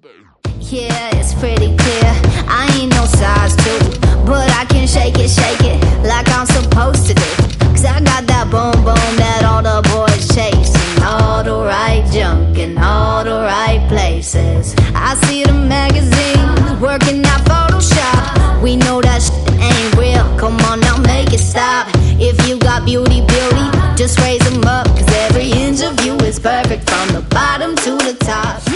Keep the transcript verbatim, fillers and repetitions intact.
Yeah, it's pretty clear I ain't no size two, but I can shake it, shake it like I'm supposed to do. Cause I got that boom boom that all the boys chasing, all the right junk in all the right places. I see the magazines working out Photoshop. We know that shit ain't real, come on now make it stop. If you got beauty, beauty, just raise them up. Cause every inch of you is perfect from the bottom to the top.